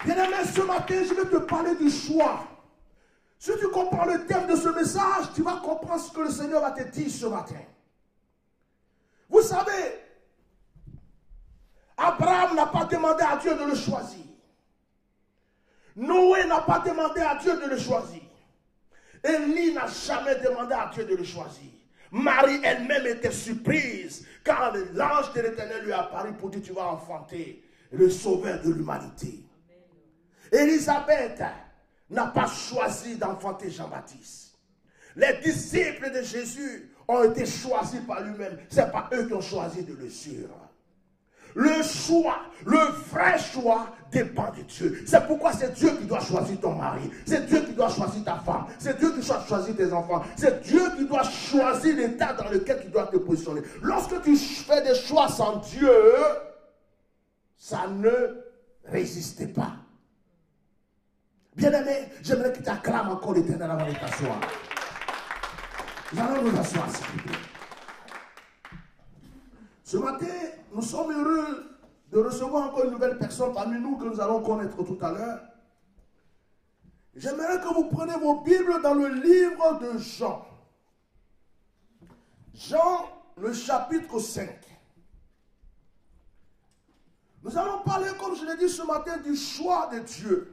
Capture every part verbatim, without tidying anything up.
Bien-aimé, ce matin, je vais te parler du choix. Si tu comprends le thème de ce message, tu vas comprendre ce que le Seigneur va te dire ce matin. Vous savez, Abraham n'a pas demandé à Dieu de le choisir. Noé n'a pas demandé à Dieu de le choisir. Élie n'a jamais demandé à Dieu de le choisir. Marie elle-même était surprise quand l'ange de l'Éternel lui a apparu pour dire tu vas enfanter le sauveur de l'humanité. Élisabeth n'a pas choisi d'enfanter Jean-Baptiste. Les disciples de Jésus ont été choisis par lui-même. Ce n'est pas eux qui ont choisi de le suivre. Le choix, le vrai choix dépend de Dieu. C'est pourquoi c'est Dieu qui doit choisir ton mari. C'est Dieu qui doit choisir ta femme. C'est Dieu qui doit choisir tes enfants. C'est Dieu qui doit choisir l'état dans lequel tu dois te positionner. Lorsque tu fais des choix sans Dieu, ça ne résiste pas. Bien-aimé, j'aimerais que tu acclames encore l'Éternel avant de t'asseoir. Nous allons nous asseoir, s'il vous plaît. Ce matin, nous sommes heureux de recevoir encore une nouvelle personne parmi nous que nous allons connaître tout à l'heure. J'aimerais que vous preniez vos Bibles dans le livre de Jean. Jean, le chapitre cinq. Nous allons parler, comme je l'ai dit ce matin, du choix de Dieu.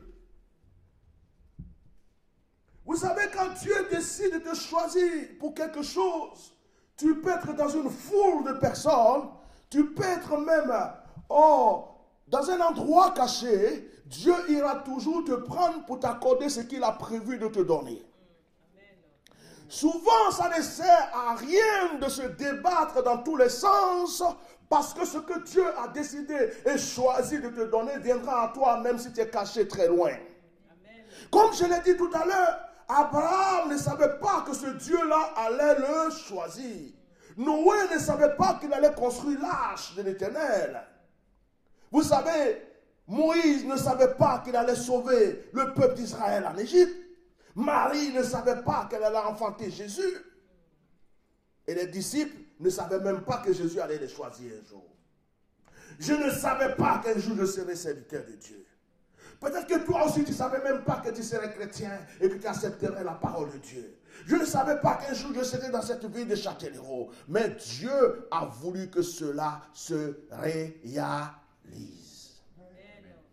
Vous savez, quand Dieu décide de te choisir pour quelque chose, tu peux être dans une foule de personnes, tu peux être même oh, dans un endroit caché, Dieu ira toujours te prendre pour t'accorder ce qu'il a prévu de te donner. Souvent, ça ne sert à rien de se débattre dans tous les sens, parce que ce que Dieu a décidé et choisi de te donner viendra à toi, même si tu es caché très loin. Amen. Comme je l'ai dit tout à l'heure, Abraham ne savait pas que ce Dieu-là allait le choisir. Noé ne savait pas qu'il allait construire l'arche de l'Éternel. Vous savez, Moïse ne savait pas qu'il allait sauver le peuple d'Israël en Égypte. Marie ne savait pas qu'elle allait enfanter Jésus. Et les disciples ne savaient même pas que Jésus allait les choisir un jour. Je ne savais pas qu'un jour je serais serviteur de Dieu. Peut-être que toi aussi, tu ne savais même pas que tu serais chrétien et que tu accepterais la parole de Dieu. Je ne savais pas qu'un jour je serais dans cette ville de Châtellerault. Mais Dieu a voulu que cela se réalise. Amen.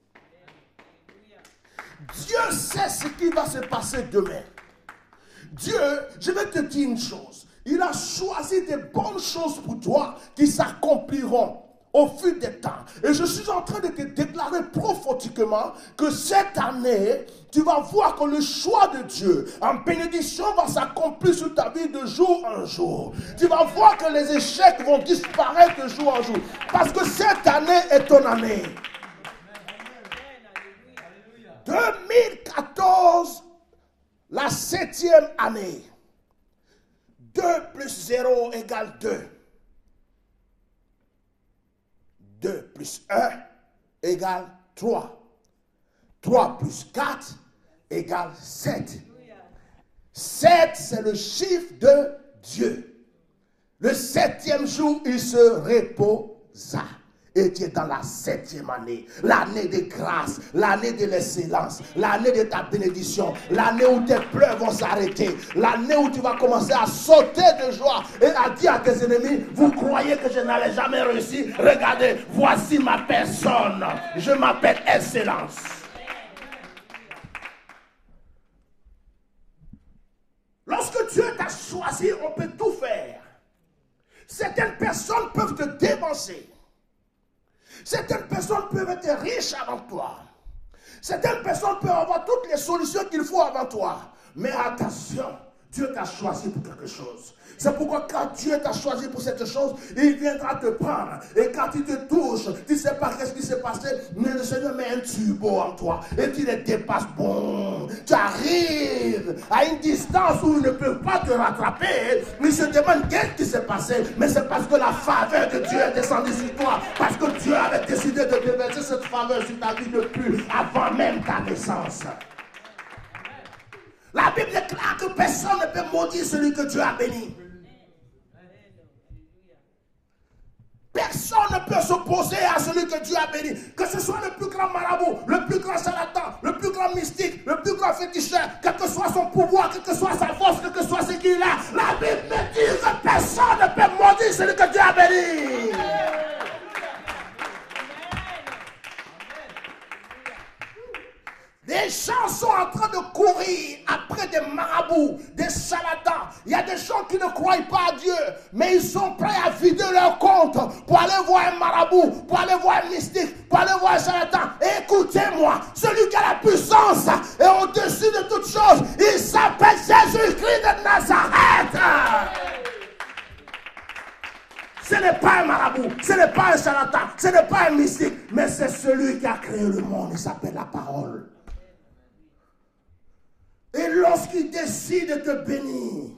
Dieu sait ce qui va se passer demain. Dieu, je vais te dire une chose. Il a choisi des bonnes choses pour toi qui s'accompliront au fil des temps. Et je suis en train de te déclarer prophétiquement que cette année, tu vas voir que le choix de Dieu en bénédiction va s'accomplir sur ta vie de jour en jour. Tu vas voir que les échecs vont disparaître de jour en jour. Parce que cette année est ton année. deux mille quatorze, la septième année. deux plus zéro égale deux. deux plus un égale trois. trois plus quatre égale sept. sept, c'est le chiffre de Dieu. Le septième jour, il se reposa. Et tu es dans la septième année, l'année de grâce, l'année de l'excellence, l'année de ta bénédiction, l'année où tes pleurs vont s'arrêter, l'année où tu vas commencer à sauter de joie et à dire à tes ennemis, vous croyez que je n'allais jamais réussir? Regardez, voici ma personne, je m'appelle Excellence. Lorsque Dieu t'a choisi, on peut tout faire. Certaines personnes peuvent te dévancer. Certaines personnes peuvent être riches avant toi. Certaines personnes peuvent avoir toutes les solutions qu'il faut avant toi. Mais attention, Dieu t'a choisi pour quelque chose. C'est pourquoi quand Dieu t'a choisi pour cette chose, il viendra te prendre. Et quand il te touche, tu ne sais pas qu'est-ce qui s'est passé, mais le Seigneur met un turbo en toi. Et tu les dépasses. Bon, tu arrives à une distance où ils ne peuvent pas te rattraper. Ils se demandent qu'est-ce qui s'est passé. Mais c'est parce que la faveur de Dieu est descendue sur toi. Parce que Dieu avait décidé de déverser cette faveur sur ta vie depuis avant même ta naissance. La Bible déclare que personne ne peut maudire celui que Dieu a béni. Personne ne peut s'opposer à celui que Dieu a béni. Que ce soit le plus grand marabout, le plus grand charlatan, le plus grand mystique, le plus grand féticheur, quel que soit son pouvoir, quelle que soit sa force, quel que soit ce qu'il a. La Bible me dit que personne ne peut maudire celui que Dieu a béni. Des gens sont en train de courir après des marabouts, des charlatans. Il y a des gens qui ne croient pas à Dieu, mais ils sont prêts à vider leur compte pour aller voir un marabout, pour aller voir un mystique, pour aller voir un charlatan. Et écoutez-moi, celui qui a la puissance et au-dessus de toutes choses, il s'appelle Jésus-Christ de Nazareth. Ce n'est pas un marabout, ce n'est pas un charlatan, ce n'est pas un mystique, mais c'est celui qui a créé le monde. Il s'appelle la parole. Et lorsqu'il décide de te bénir,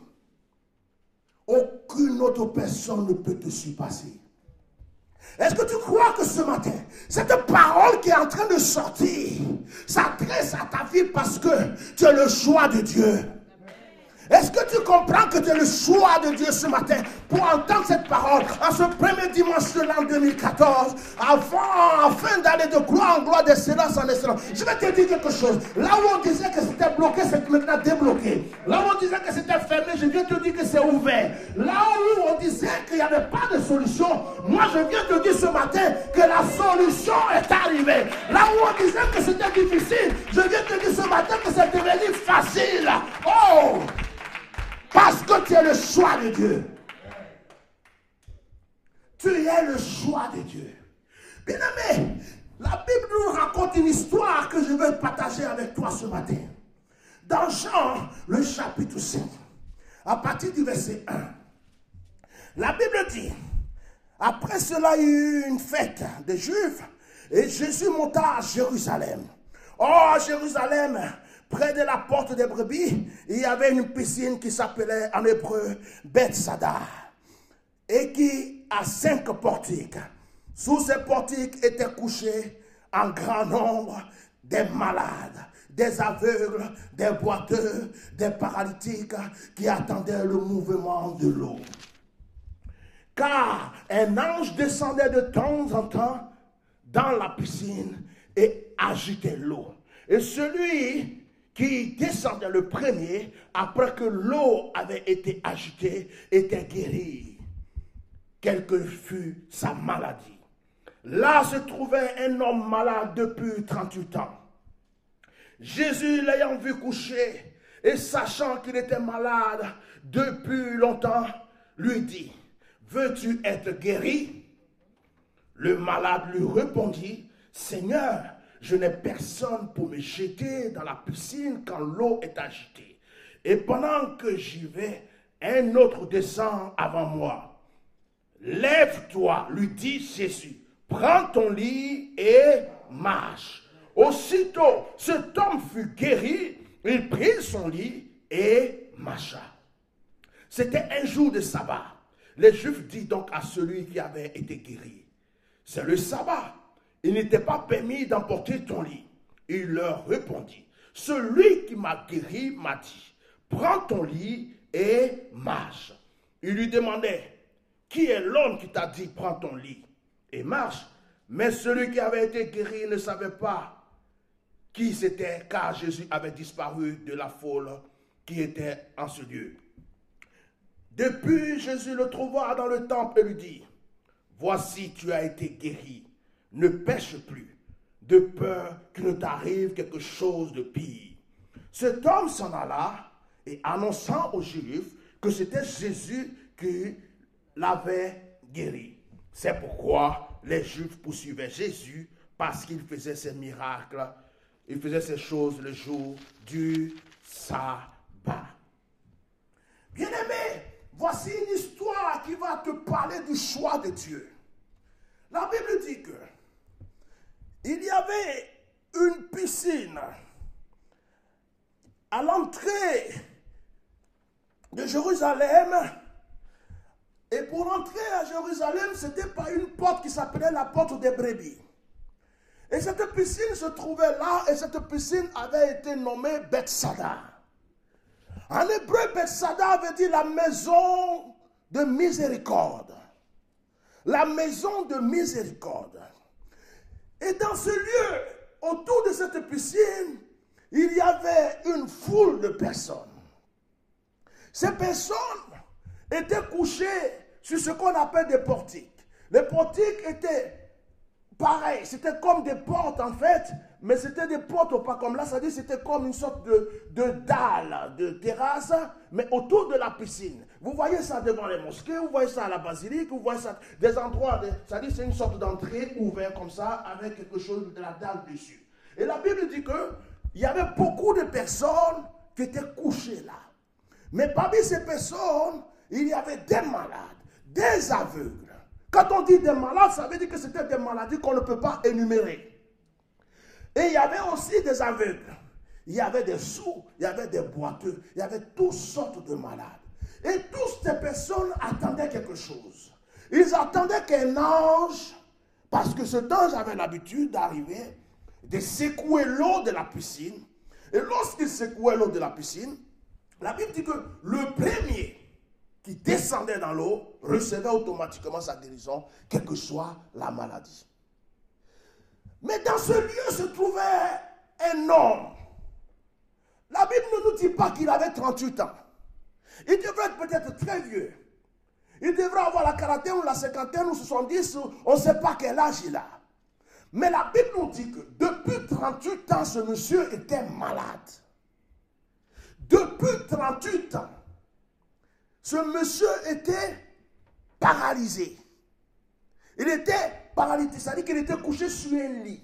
aucune autre personne ne peut te surpasser. Est-ce que tu crois que ce matin, cette parole qui est en train de sortir s'adresse à ta vie parce que tu es le choix de Dieu? Est-ce que tu comprends que tu es le choix de Dieu ce matin pour entendre cette parole en ce premier dimanche de l'an deux mille quatorze, avant, afin d'aller de gloire en gloire, d'excellence en excellence? Je vais te dire quelque chose. Là où on disait que c'était bloqué, c'est maintenant débloqué. Là où on disait que c'était fermé, je viens te dire que c'est ouvert. Là où on disait qu'il n'y avait pas de solution, moi je viens te dire ce matin que la solution est arrivée. Là où on disait que c'était difficile, je viens te dire ce matin que c'est devenu facile. Oh! Parce que tu es le choix de Dieu. Tu es le choix de Dieu. Bien aimé, la Bible nous raconte une histoire que je veux partager avec toi ce matin. Dans Jean, le chapitre cinq, à partir du verset un, la Bible dit, après cela il y eut une fête des Juifs et Jésus monta à Jérusalem. Oh, à Jérusalem, près de la porte des brebis, il y avait une piscine qui s'appelait en hébreu Bethsada et qui a cinq portiques. Sous ces portiques étaient couchés en grand nombre des malades, des aveugles, des boiteux, des paralytiques qui attendaient le mouvement de l'eau. Car un ange descendait de temps en temps dans la piscine et agitait l'eau. Et celui qui descendait le premier, après que l'eau avait été agitée, était guéri, quelle que fût sa maladie. Là se trouvait un homme malade depuis trente-huit ans. Jésus, l'ayant vu coucher et sachant qu'il était malade depuis longtemps, lui dit, « Veux-tu être guéri ?» Le malade lui répondit, « Seigneur, je n'ai personne pour me jeter dans la piscine quand l'eau est agitée. Et pendant que j'y vais, un autre descend avant moi. Lève-toi, lui dit Jésus, prends ton lit et marche. Aussitôt, cet homme fut guéri, il prit son lit et marcha. C'était un jour de sabbat. Les Juifs dirent donc à celui qui avait été guéri, c'est le sabbat. Il n'était pas permis d'emporter ton lit. Il leur répondit, celui qui m'a guéri m'a dit, prends ton lit et marche. Il lui demandait, qui est l'homme qui t'a dit, prends ton lit et marche? Mais celui qui avait été guéri ne savait pas qui c'était, car Jésus avait disparu de la foule qui était en ce lieu. Depuis, Jésus le trouva dans le temple et lui dit, voici, tu as été guéri. Ne pêche plus, de peur qu'il ne t'arrive quelque chose de pire. Cet homme s'en alla et annonçant aux Juifs que c'était Jésus qui l'avait guéri. C'est pourquoi les Juifs poursuivaient Jésus parce qu'il faisait ces miracles, il faisait ces choses le jour du sabbat. Bien-aimé, voici une histoire qui va te parler du choix de Dieu. La Bible dit que il y avait une piscine à l'entrée de Jérusalem. Et pour entrer à Jérusalem, c'était par une porte qui s'appelait la porte des brebis. Et cette piscine se trouvait là, et cette piscine avait été nommée Bethsada. En hébreu, Bethsada veut dire la maison de miséricorde. la maison de miséricorde. Et dans ce lieu, autour de cette piscine, il y avait une foule de personnes. Ces personnes étaient couchées sur ce qu'on appelle des portiques. Les portiques étaient pareils, c'était comme des portes en fait, mais c'était des portes pas comme là, c'est-à-dire c'était comme une sorte de, de dalle, de terrasse, mais autour de la piscine. Vous voyez ça devant les mosquées, vous voyez ça à la basilique, vous voyez ça des endroits, c'est-à-dire c'est une sorte d'entrée ouverte comme ça, avec quelque chose de la dalle dessus. Et la Bible dit que il y avait beaucoup de personnes qui étaient couchées là. Mais parmi ces personnes, il y avait des malades, des aveugles. Quand on dit des malades, ça veut dire que c'était des maladies qu'on ne peut pas énumérer. Et il y avait aussi des aveugles. Il y avait des sourds, il y avait des boiteux, il y avait toutes sortes de malades. Et toutes ces personnes attendaient quelque chose. Ils attendaient qu'un ange, parce que cet ange avait l'habitude d'arriver, de secouer l'eau de la piscine. Et lorsqu'il secouait l'eau de la piscine, la Bible dit que le premier qui descendait dans l'eau recevait automatiquement sa guérison, quelle que soit la maladie. Mais dans ce lieu se trouvait un homme. La Bible ne nous dit pas qu'il avait trente-huit ans. Il devrait être peut-être très vieux. Il devrait avoir la quarantaine ou la cinquantaine ou soixante-dix, on ne sait pas quel âge il a. Mais la Bible nous dit que depuis trente-huit ans, ce monsieur était malade. Depuis trente-huit ans, ce monsieur était paralysé. Il était paralysé, c'est-à-dire qu'il était couché sur un lit.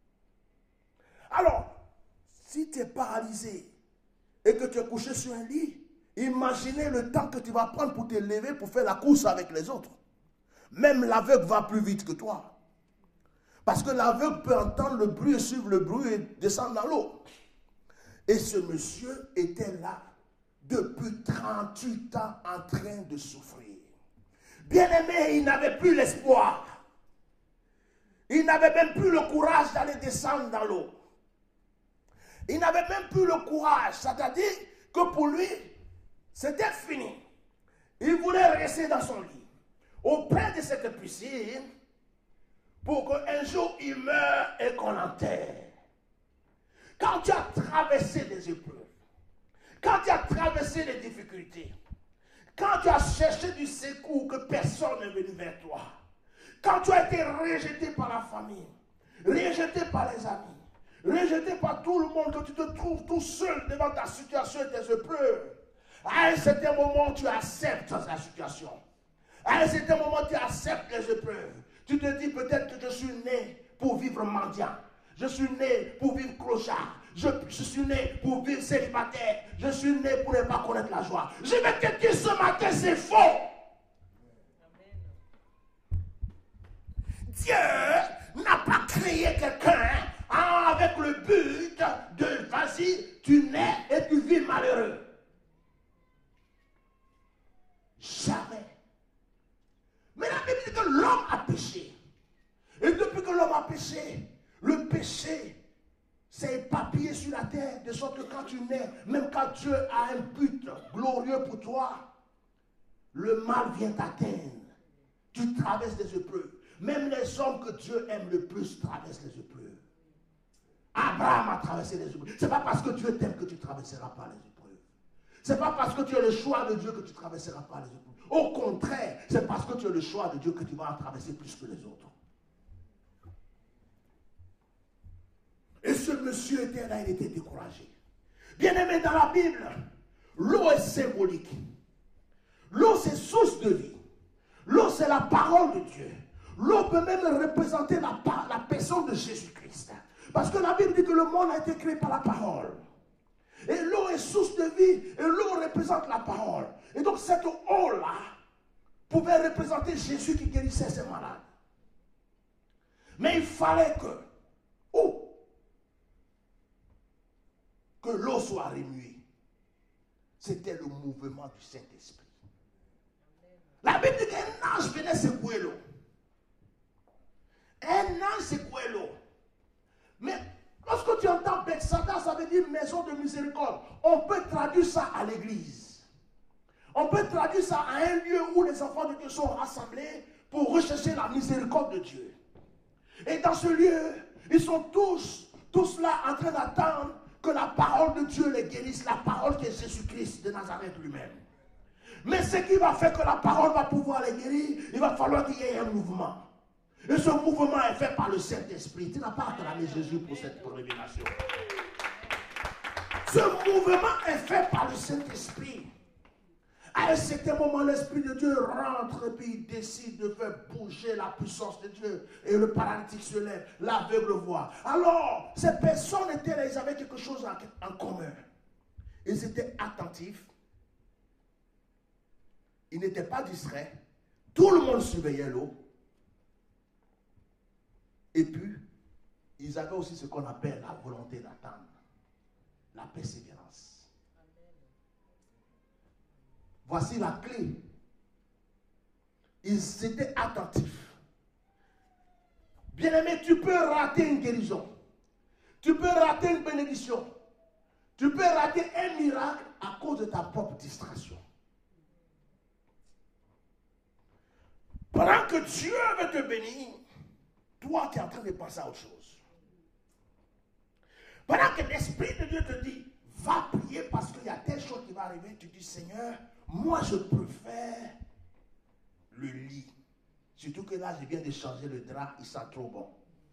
Alors, si tu es paralysé et que tu es couché sur un lit, imaginez le temps que tu vas prendre pour te lever pour faire la course avec les autres. Même l'aveugle va plus vite que toi. Parce que l'aveugle peut entendre le bruit et suivre le bruit et descendre dans l'eau. Et ce monsieur était là depuis trente-huit ans en train de souffrir. Bien-aimé, il n'avait plus l'espoir. Il n'avait même plus le courage d'aller descendre dans l'eau. Il n'avait même plus le courage, c'est-à-dire que pour lui, c'était fini. Il voulait rester dans son lit, auprès de cette piscine, pour qu'un jour il meure et qu'on l'enterre. Quand tu as traversé des épreuves, quand tu as traversé les difficultés, quand tu as cherché du secours que personne n'est venu vers toi, quand tu as été rejeté par la famille, rejeté par les amis, rejeté par tout le monde, que tu te trouves tout seul devant ta situation et tes épreuves, à un certain moment tu acceptes la situation. À un certain moment tu acceptes les épreuves. Tu te dis peut-être que je suis né pour vivre mendiant. Je suis né pour vivre clochard. Je, je suis né pour vivre célibataire. Je suis né pour ne pas connaître la joie. Je vais te dire ce matin, c'est faux. Amen. Dieu n'a pas créé quelqu'un hein, avec le but de vas-y, tu nais et tu vis malheureux. Jamais. Mais la Bible dit que l'homme a péché. Et depuis que l'homme a péché, le péché s'est éparpillé sur la terre, de sorte que quand tu nais, même quand Dieu a un but glorieux pour toi, le mal vient t'atteindre. Tu traverses des épreuves. Même les hommes que Dieu aime le plus traversent les épreuves. Abraham a traversé les épreuves. Ce n'est pas parce que Dieu t'aime que tu ne traverseras pas les épreuves. Ce n'est pas parce que tu as le choix de Dieu que tu ne traverseras pas les épreuves. Au contraire, c'est parce que tu as le choix de Dieu que tu vas en traverser plus que les autres. Et ce monsieur était là, il était découragé. Bien aimé, dans la Bible, l'eau est symbolique. L'eau, c'est source de vie. L'eau, c'est la parole de Dieu. L'eau peut même représenter la, la personne de Jésus-Christ. Parce que la Bible dit que le monde a été créé par la parole. Et l'eau est source de vie. Et l'eau représente la parole. Et donc cette eau-là pouvait représenter Jésus qui guérissait ses malades. Mais il fallait que, oh, que l'eau soit remuée. C'était le mouvement du Saint-Esprit. La Bible dit qu'un ange venait secouer l'eau. Un ange secouait l'eau. Mais lorsque tu entends Bethsada, ça veut dire maison de miséricorde. On peut traduire ça à l'église. On peut traduire ça à un lieu où les enfants de Dieu sont rassemblés pour rechercher la miséricorde de Dieu. Et dans ce lieu, ils sont tous, tous là en train d'attendre que la parole de Dieu les guérisse, la parole qui est Jésus-Christ de Nazareth lui-même. Mais ce qui va faire que la parole va pouvoir les guérir, il va falloir qu'il y ait un mouvement. Et ce mouvement est fait par le Saint-Esprit. Tu n'as pas acclamé Jésus pour cette révélation. Ce mouvement est fait par le Saint-Esprit. À un certain moment, l'Esprit de Dieu rentre et puis il décide de faire bouger la puissance de Dieu. Et le paralytique se lève, l'aveugle voit. Alors, ces personnes étaient là, ils avaient quelque chose en, en commun. Ils étaient attentifs. Ils n'étaient pas distraits. Tout le monde surveillait l'eau. Et puis, ils avaient aussi ce qu'on appelle la volonté d'attendre. La persévérance. Voici la clé. Ils étaient attentifs. Bien-aimé, tu peux rater une guérison. Tu peux rater une bénédiction. Tu peux rater un miracle à cause de ta propre distraction. Pendant que Dieu veut te bénir, toi, tu es en train de penser à autre chose. Pendant que l'Esprit de Dieu te dit, va prier parce qu'il y a telle chose qui va arriver, tu dis, Seigneur, moi je préfère le lit. Surtout que là, je viens de changer le drap, il sent trop bon.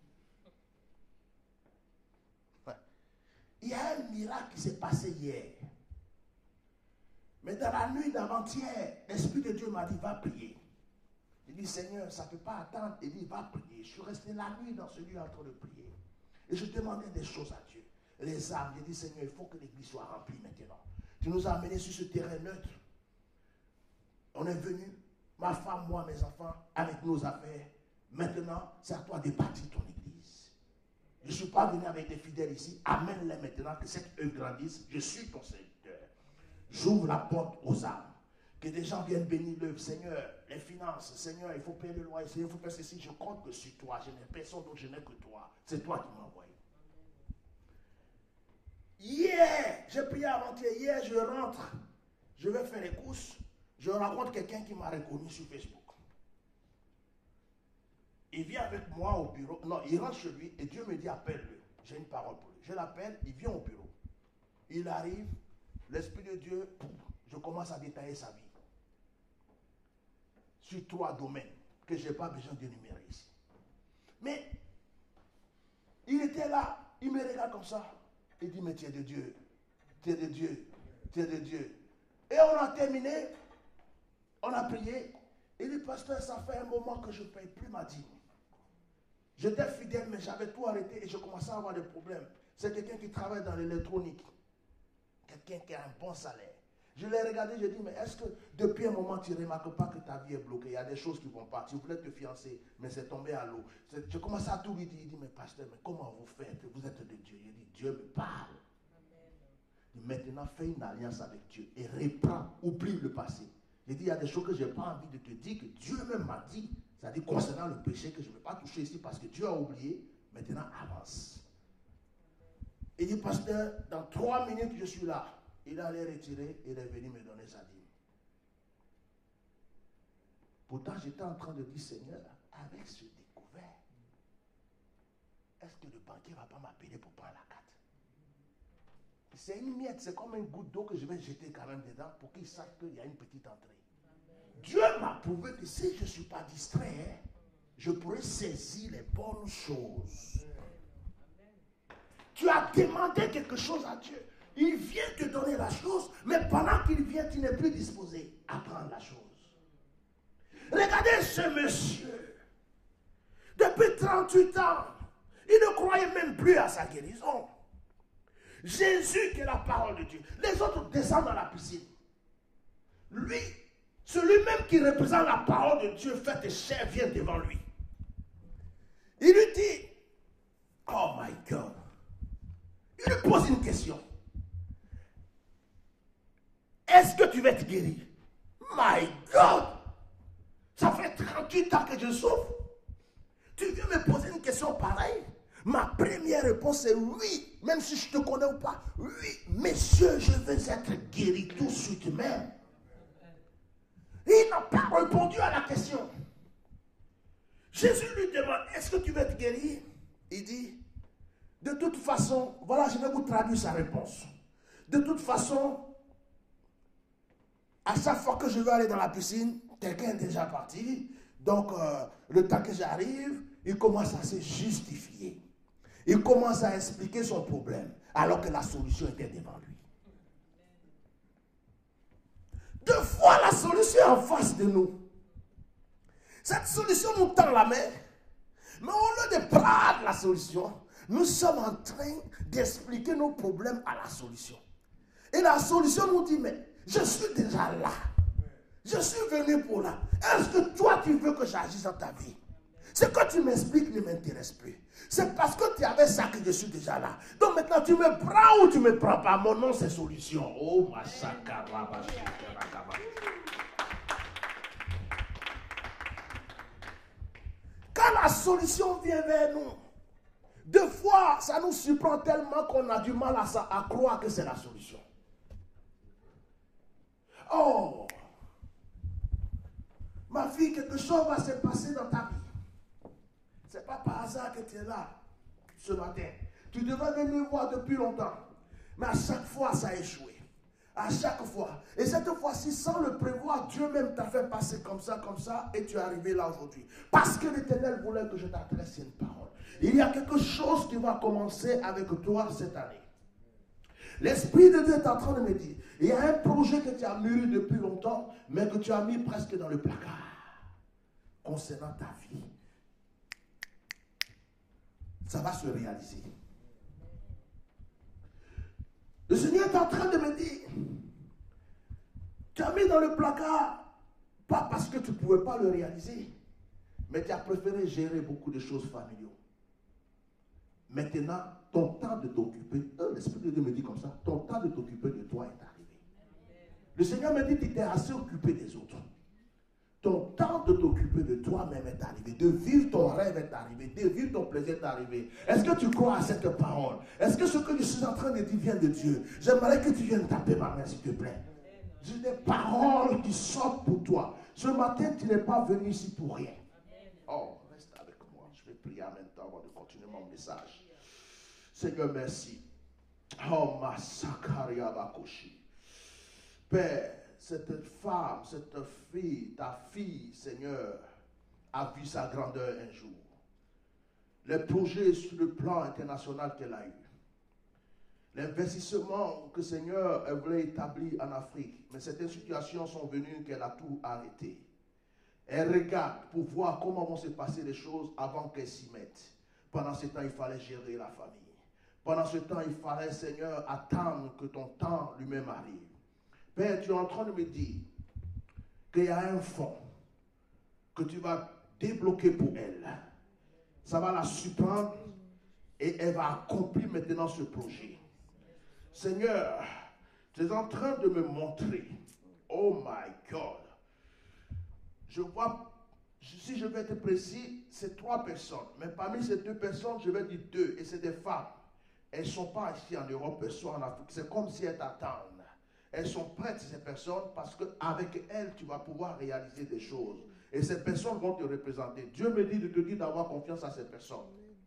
Ouais. Il y a un miracle qui s'est passé hier. Mais dans la nuit d'avant-hier, l'Esprit de Dieu m'a dit, va prier. Il dit, Seigneur, ça ne peut pas attendre. Il dit, va prier. Je suis resté la nuit dans ce lieu en train de prier. Et je demandais des choses à Dieu. Les âmes, j'ai dit, Seigneur, il faut que l'église soit remplie maintenant. Tu nous as amenés sur ce terrain neutre. On est venu, ma femme, moi, mes enfants, avec nos affaires. Maintenant, c'est à toi de bâtir ton église. Je ne suis pas venu avec des fidèles ici. Amène-les maintenant, que cette œuvre grandisse. Je suis ton serviteur. J'ouvre la porte aux âmes. Que des gens viennent bénir l'œuvre. Seigneur, les finances, Seigneur, il faut payer le loyer, Seigneur, il faut faire ceci. Je compte que sur toi. Je n'ai personne d'autre, je n'ai que toi. C'est toi qui m'as envoyé. Hier, j'ai prié avant-hier. Hier, je rentre. Je vais faire les courses. Je rencontre quelqu'un qui m'a reconnu sur Facebook. Il vient avec moi au bureau. Non, il rentre chez lui et Dieu me dit, appelle-le. J'ai une parole pour lui. Je l'appelle, il vient au bureau. Il arrive, l'Esprit de Dieu, je commence à détailler sa vie. Sur trois domaines que je n'ai pas besoin d'énumérer ici. Mais, il était là, il me regarde comme ça. Il dit, mais tu es de Dieu, tu es de Dieu, tu es de Dieu. Et on a terminé, on a prié. Il dit, pasteur, ça fait un moment que je ne paye plus ma dîme. J'étais fidèle, mais j'avais tout arrêté et je commençais à avoir des problèmes. C'est quelqu'un qui travaille dans l'électronique. Quelqu'un qui a un bon salaire. Je l'ai regardé, je dis, mais est-ce que depuis un moment, tu ne remarques pas que ta vie est bloquée? Il y a des choses qui ne vont pas. Tu voulais te fiancer, mais c'est tombé à l'eau. Je commençais à tout lui dire. Il dit, mais pasteur, mais comment vous faites? Vous êtes de Dieu. Il dit, Dieu me parle. Il dit, maintenant, fais une alliance avec Dieu et reprends, oublie le passé. Il dit, il y a des choses que je n'ai pas envie de te dire, que Dieu même m'a dit. C'est-à-dire concernant le péché que je ne vais pas toucher ici parce que Dieu a oublié. Maintenant, avance. Il dit, pasteur, dans trois minutes, je suis là. Il allait retirer, il est venu me donner sa dîme. Pourtant, j'étais en train de dire, Seigneur, avec ce découvert, est-ce que le banquier ne va pas m'appeler pour prendre la carte? C'est une miette, c'est comme une goutte d'eau que je vais jeter quand même dedans pour qu'il sache qu'il y a une petite entrée. Dieu m'a prouvé que si je ne suis pas distrait, je pourrais saisir les bonnes choses. Tu as demandé quelque chose à Dieu. Il vient te donner la chose, mais pendant qu'il vient, tu n'es plus disposé à prendre la chose. Regardez ce monsieur. Depuis trente-huit ans, il ne croyait même plus à sa guérison. Jésus qui est la parole de Dieu. Les autres descendent dans la piscine. Lui, celui-même qui représente la parole de Dieu fait et chair vient devant lui. Il lui dit, oh my God. Il lui pose une question. Est-ce que tu vas être guéri? My God! Ça fait trente-huit ans que je souffre. Tu viens me poser une question pareille? Ma première réponse est oui, même si je ne te connais ou pas. Oui, messieurs, je veux être guéri tout de suite même. Il n'a pas répondu à la question. Jésus lui demande, est-ce que tu veux être guéri? Il dit, de toute façon, voilà, je vais vous traduire sa réponse. De toute façon, à chaque fois que je veux aller dans la piscine, quelqu'un est déjà parti. Donc, euh, le temps que j'arrive, il commence à se justifier. Il commence à expliquer son problème, alors que la solution était devant lui. Deux fois la solution est en face de nous. Cette solution nous tend la main, mais au lieu de prendre la solution, nous sommes en train d'expliquer nos problèmes à la solution. Et la solution nous dit, mais je suis déjà là. Je suis venu pour là. Est-ce que toi, tu veux que j'agisse dans ta vie? Ce que tu m'expliques ne m'intéresse plus. C'est parce que tu avais ça que je suis déjà là. Donc maintenant, tu me prends ou tu ne me prends pas. Mon nom, c'est solution. Oh, ma sakara. Quand la solution vient vers nous, deux fois, ça nous surprend tellement qu'on a du mal à, ça, à croire que c'est la solution. Oh, ma fille, quelque chose va se passer dans ta vie. Ce n'est pas par hasard que tu es là ce matin. Tu devrais venir voir depuis longtemps. Mais à chaque fois, ça a échoué. À chaque fois. Et cette fois-ci, sans le prévoir, Dieu même t'a fait passer comme ça, comme ça, et tu es arrivé là aujourd'hui. Parce que l'Éternel voulait que je t'adresse une parole. Il y a quelque chose qui va commencer avec toi cette année. L'Esprit de Dieu est en train de me dire, il y a un projet que tu as mûri depuis longtemps, mais que tu as mis presque dans le placard, concernant ta vie. Ça va se réaliser. Le Seigneur est en train de me dire, tu as mis dans le placard, pas parce que tu ne pouvais pas le réaliser, mais tu as préféré gérer beaucoup de choses familiales. Maintenant, ton temps de t'occuper, euh, l'Esprit de Dieu me dit comme ça, ton temps de t'occuper de toi est arrivé. Le Seigneur me dit que tu t'es assez occupé des autres. Ton temps de t'occuper de toi-même est arrivé. De vivre ton rêve est arrivé. De vivre ton plaisir est arrivé. Est-ce que tu crois à cette parole? Est-ce que ce que je suis en train de dire vient de Dieu? J'aimerais que tu viennes taper ma main, s'il te plaît. J'ai des paroles qui sortent pour toi. Ce matin, tu n'es pas venu ici pour rien. Oh, reste avec moi. Je vais prier en même temps avant de continuer mon message. Seigneur, merci. Oh, ma sakaria bakoshi. Père, cette femme, cette fille, ta fille, Seigneur, a vu sa grandeur un jour. Les projets sur le plan international qu'elle a eu. L'investissement que, Seigneur, elle voulait établir en Afrique. Mais certaines situations sont venues qu'elle a tout arrêté. Elle regarde pour voir comment vont se passer les choses avant qu'elle s'y mette. Pendant ce temps, il fallait gérer la famille. Pendant ce temps, il fallait, Seigneur, attendre que ton temps lui-même arrive. Père, tu es en train de me dire qu'il y a un fonds que tu vas débloquer pour elle. Ça va la surprendre et elle va accomplir maintenant ce projet. Seigneur, tu es en train de me montrer, oh my God, je vois, si je vais être précis, c'est trois personnes. Mais parmi ces deux personnes, je vais dire deux, et c'est des femmes. Elles ne sont pas ici en Europe, elles sont en Afrique. C'est comme si elles t'attendent. Elles sont prêtes, ces personnes, parce qu'avec elles, tu vas pouvoir réaliser des choses. Et ces personnes vont te représenter. Dieu me dit de te dire d'avoir confiance à ces personnes.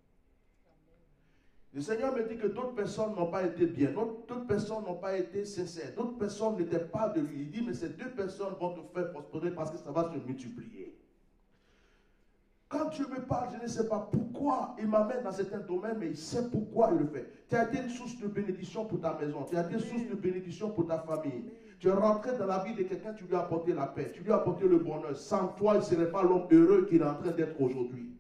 Le Seigneur me dit que d'autres personnes n'ont pas été bien, d'autres personnes n'ont pas été sincères, d'autres personnes n'étaient pas de lui. Il dit, mais ces deux personnes vont te faire prospérer parce que ça va se multiplier. Quand Dieu me parle, je ne sais pas pourquoi il m'amène dans certains domaines, mais il sait pourquoi il le fait. Tu as été une source de bénédiction pour ta maison, tu as été une source de bénédiction pour ta famille. Tu es rentré dans la vie de quelqu'un, tu lui as apporté la paix, tu lui as apporté le bonheur. Sans toi, il ne serait pas l'homme heureux qu'il est en train d'être aujourd'hui.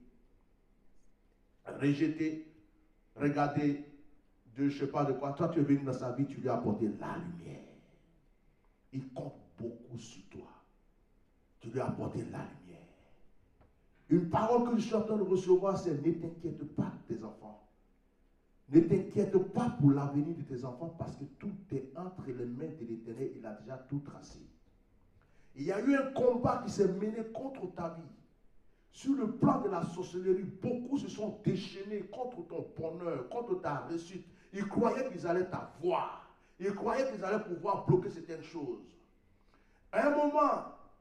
Rejeté, regardé, de je ne sais pas de quoi. Toi, tu es venu dans sa vie, tu lui as apporté la lumière. Il compte beaucoup sur toi. Tu lui as apporté la lumière. Une parole que je suis en train de recevoir, c'est ne t'inquiète pas de tes enfants. Ne t'inquiète pas pour l'avenir de tes enfants parce que tout est entre les mains de l'Éternel. Il a déjà tout tracé. Il y a eu un combat qui s'est mené contre ta vie. Sur le plan de la sorcellerie, beaucoup se sont déchaînés contre ton bonheur, contre ta réussite. Ils croyaient qu'ils allaient t'avoir. Ils croyaient qu'ils allaient pouvoir bloquer certaines choses. À un moment,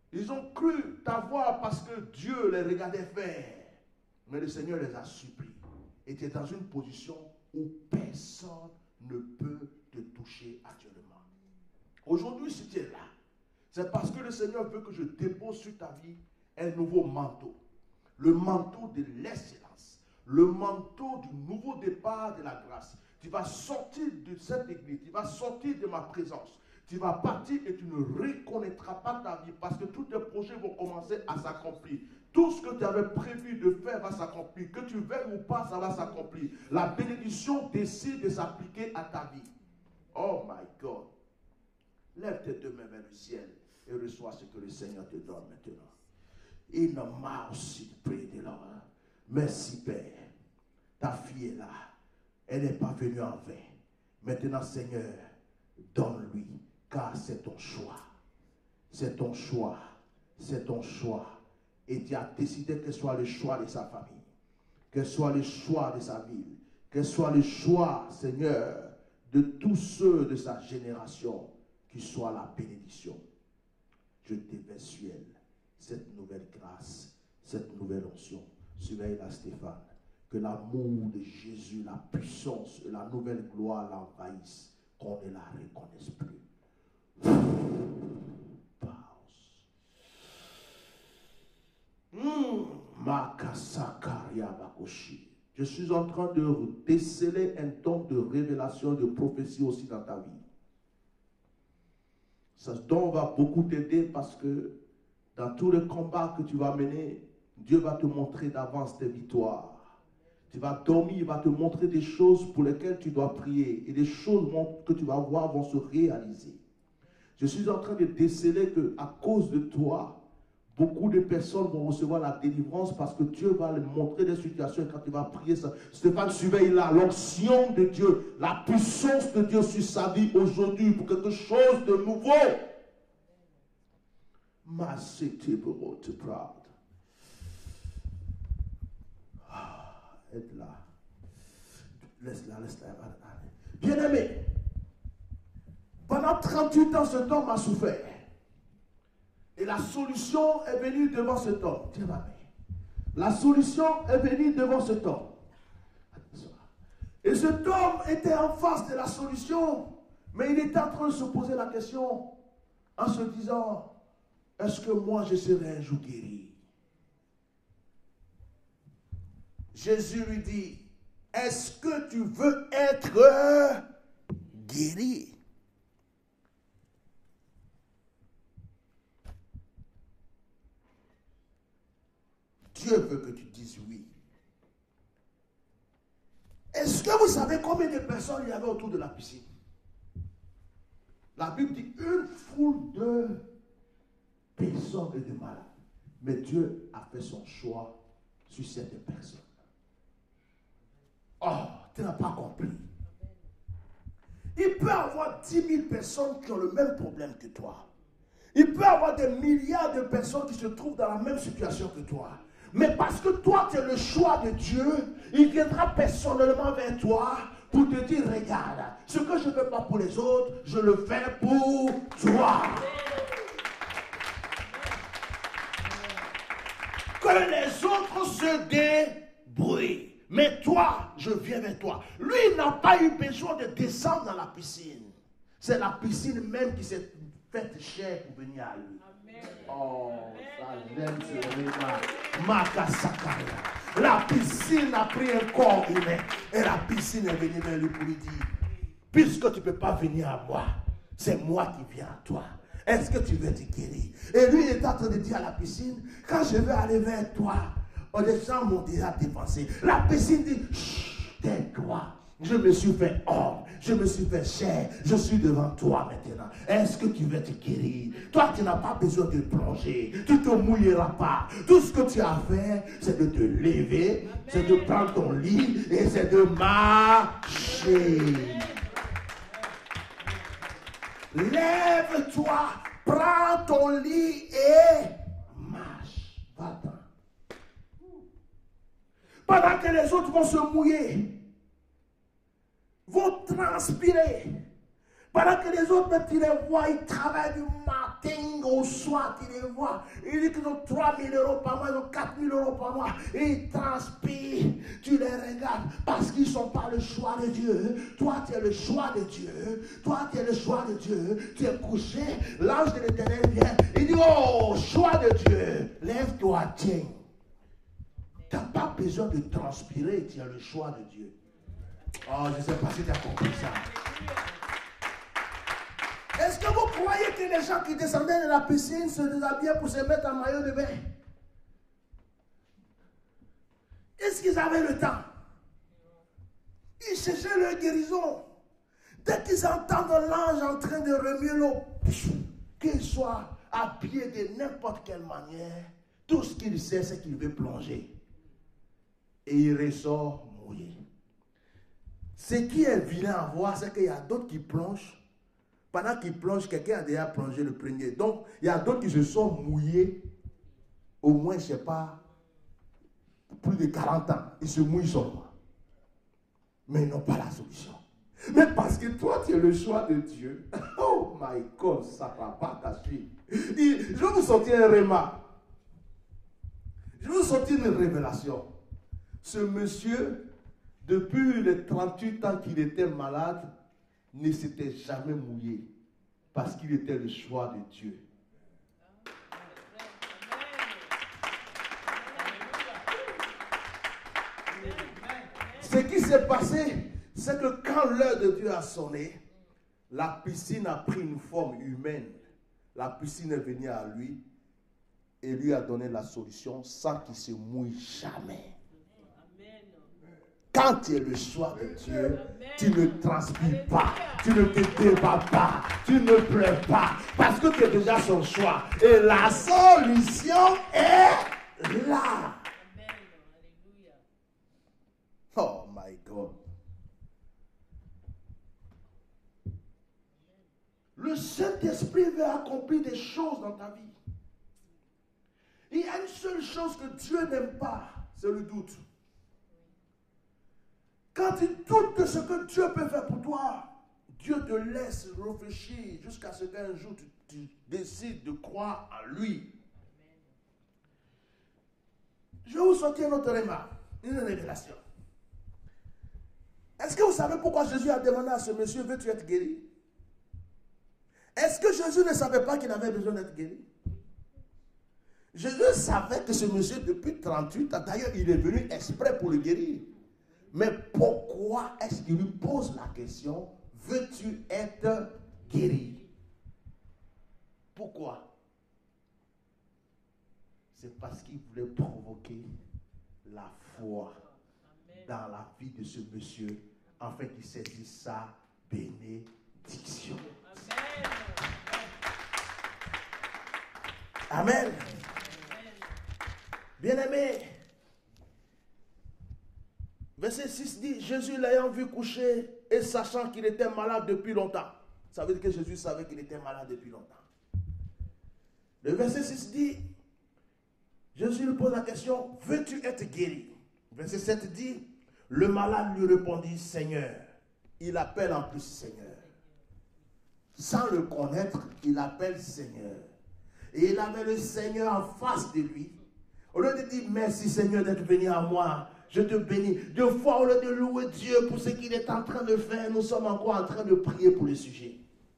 Ils ont cru t'avoir parce que Dieu les regardait faire. Mais le Seigneur les a suppliés. Et tu es dans une position où personne ne peut te toucher actuellement. Aujourd'hui, si tu es là, c'est parce que le Seigneur veut que je dépose sur ta vie un nouveau manteau. Le manteau de l'excellence. Le manteau du nouveau départ de la grâce. Tu vas sortir de cette église. Tu vas sortir de ma présence. Tu vas partir et tu ne reconnaîtras pas ta vie parce que tous tes projets vont commencer à s'accomplir. Tout ce que tu avais prévu de faire va s'accomplir. Que tu veuilles ou pas, ça va s'accomplir. La bénédiction décide de s'appliquer à ta vie. Oh my God. Lève tes deux mains vers le ciel et reçois ce que le Seigneur te donne maintenant. In the mercy, pray the Lord. Merci Père. Ta fille est là. Elle n'est pas venue en vain. Maintenant, Seigneur, donne-lui, car c'est ton choix. C'est ton choix. C'est ton choix. Et tu as décidé que ce soit le choix de sa famille, que ce soit le choix de sa ville, que ce soit le choix, Seigneur, de tous ceux de sa génération, qui soit la bénédiction. Je t'éveille, ciel, cette nouvelle grâce, cette nouvelle onction. Surveille la Stéphane, que l'amour de Jésus, la puissance et la nouvelle gloire l'envahissent, qu'on ne la reconnaisse plus. Je suis en train de déceler un don de révélation, de prophétie aussi dans ta vie. Ce don va beaucoup t'aider parce que dans tous les combats que tu vas mener, Dieu va te montrer d'avance tes victoires. Tu vas dormir, il va te montrer des choses pour lesquelles tu dois prier et des choses que tu vas voir vont se réaliser. Je suis en train de déceler que à cause de toi, beaucoup de personnes vont recevoir la délivrance parce que Dieu va leur montrer des situations et quand tu vas prier ça. Stéphane, surveille là, l'onction de Dieu, la puissance de Dieu sur sa vie aujourd'hui pour quelque chose de nouveau. Ma cité pour te proud. Aide-la. Laisse-la, laisse-la. Bien-aimé, pendant trente-huit ans, cet homme a souffert. Et la solution est venue devant cet homme. Tiens ma main. La solution est venue devant cet homme. Et cet homme était en face de la solution. Mais il était en train de se poser la question en se disant, est-ce que moi je serai un jour guéri? Jésus lui dit, est-ce que tu veux être guéri? Dieu veut que tu dises oui. Est-ce que vous savez combien de personnes il y avait autour de la piscine? La Bible dit une foule de personnes et de malades. Mais Dieu a fait son choix sur cette personne. Oh, tu n'as pas compris. Il peut y avoir dix mille personnes qui ont le même problème que toi. Il peut y avoir des milliards de personnes qui se trouvent dans la même situation que toi. Mais parce que toi, tu es le choix de Dieu, il viendra personnellement vers toi pour te dire, regarde, ce que je ne fais pas pour les autres, je le fais pour toi. Que les autres se débrouillent. Mais toi, je viens vers toi. Lui, il n'a pas eu besoin de descendre dans la piscine. C'est la piscine même qui s'est faite chère pour venir à lui. Amen. Oh, ça j'aime ce regard. Makasakaya. La piscine a pris un corps humain. Et la piscine est venue vers lui pour lui dire, puisque tu ne peux pas venir à moi, c'est moi qui viens à toi. Est-ce que tu veux te guérir? Et lui, il est en train de dire à la piscine, quand je vais aller vers toi, les gens m'ont déjà dépensé. La piscine dit, chut, tais-toi. Je me suis fait homme, je me suis fait chair, je suis devant toi maintenant. Est-ce que tu veux te guérir? Toi, tu n'as pas besoin de plonger, tu ne te mouilleras pas. Tout ce que tu as à faire, c'est de te lever, c'est de prendre ton lit et c'est de marcher. Lève-toi, prends ton lit et marche. Va-t'en. Pendant que les autres vont se mouiller, vont transpirer, pendant que les autres, même tu les vois, ils travaillent du matin matin au soir, tu les vois. Ils disent qu'ils ont trois mille euros par mois, ils ont quatre mille euros par mois. Et ils transpirent. Tu les regardes parce qu'ils ne sont pas le choix de Dieu. Toi, tu es le choix de Dieu. Toi, tu es le choix de Dieu. Tu es couché. L'ange de l'Éternel vient. Il dit, oh, choix de Dieu. Lève-toi, tiens. Tu n'as pas besoin de transpirer. Tu as le choix de Dieu. Oh, je ne sais pas si tu as compris ça. Est-ce que vous croyez que les gens qui descendaient de la piscine se déshabillaient pour se mettre en maillot de bain? Est-ce qu'ils avaient le temps? Ils cherchaient leur guérison. Dès qu'ils entendent l'ange en train de remuer l'eau, qu'il soit habillé de n'importe quelle manière, tout ce qu'il sait, c'est qu'il veut plonger. Et il ressort mouillé. Ce qui est vilain à voir, c'est qu'il y a d'autres qui plongent. Pendant qu'ils plongent, quelqu'un a déjà plongé le premier. Donc, il y a d'autres qui se sont mouillés, au moins, je ne sais pas, plus de quarante ans. Ils se mouillent seulement. Mais ils n'ont pas la solution. Mais parce que toi, tu es le choix de Dieu. Oh my God, ça ne va pas t'acheter. Je vais vous sortir un réma. Je vais vous sortir une révélation. Ce monsieur, depuis les trente-huit ans qu'il était malade, ne s'était jamais mouillé parce qu'il était le choix de Dieu. Ce qui s'est passé, c'est que quand l'heure de Dieu a sonné, la piscine a pris une forme humaine. La piscine est venue à lui et lui a donné la solution sans qu'il se mouille jamais. Quand tu es le choix de Dieu, tu ne transpires pas, tu ne te débats pas, tu ne pleures pas, parce que tu es déjà son choix. Et la solution est là. Oh my God. Le Saint-Esprit veut accomplir des choses dans ta vie. Il y a une seule chose que Dieu n'aime pas, c'est le doute. Quand tu doutes de ce que Dieu peut faire pour toi, Dieu te laisse réfléchir jusqu'à ce qu'un jour tu, tu décides de croire en lui. Je vais vous sortir une autre remarque, une révélation. Est-ce que vous savez pourquoi Jésus a demandé à ce monsieur, veux-tu être guéri? Est-ce que Jésus ne savait pas qu'il avait besoin d'être guéri? Jésus savait que ce monsieur, depuis trente-huit ans, d'ailleurs, il est venu exprès pour le guérir. Mais pourquoi est-ce qu'il lui pose la question, veux-tu être guéri? Pourquoi? C'est parce qu'il voulait provoquer la foi dans la vie de ce monsieur, afin qu'il saisisse sa bénédiction. Amen. Amen. Bien-aimé, verset six dit, Jésus l'ayant vu coucher et sachant qu'il était malade depuis longtemps. Ça veut dire que Jésus savait qu'il était malade depuis longtemps. Le verset six dit, Jésus lui pose la question, veux-tu être guéri? Verset sept dit, le malade lui répondit, Seigneur. Il appelle en plus Seigneur. Sans le connaître, il appelle Seigneur. Et il avait le Seigneur en face de lui. Au lieu de dire, merci Seigneur d'être venu à moi, je te bénis. Deux fois, au lieu de louer Dieu pour ce qu'il est en train de faire, nous sommes encore en train de prier pour le sujet.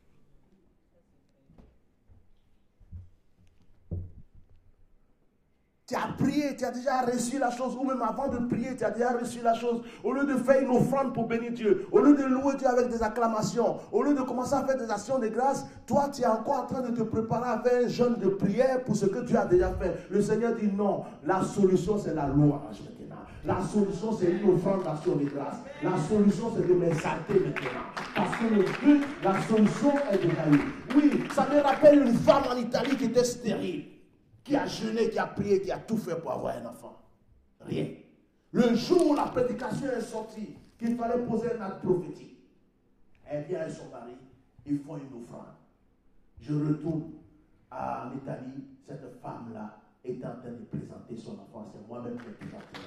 Tu as prié, tu as déjà reçu la chose, ou même avant de prier, tu as déjà reçu la chose. Au lieu de faire une offrande pour bénir Dieu, au lieu de louer Dieu avec des acclamations, au lieu de commencer à faire des actions de grâce, toi tu es encore en train de te préparer à faire un jeûne de prière pour ce que tu as déjà fait. Le Seigneur dit non, la solution c'est la louange maintenant. La solution c'est une offrande d'action de grâce. La solution c'est de m'exalter maintenant. Parce que le but, la solution est déjà eu. Oui, ça me rappelle une femme en Italie qui était stérile, qui a jeûné, qui a prié, qui a tout fait pour avoir un enfant. Rien. Le jour où la prédication est sortie, qu'il fallait poser un acte prophétique, elle vient avec son mari, ils font une offrande. Je retourne en Italie, cette femme-là est en train de présenter son enfant. C'est moi-même qui ai présenté.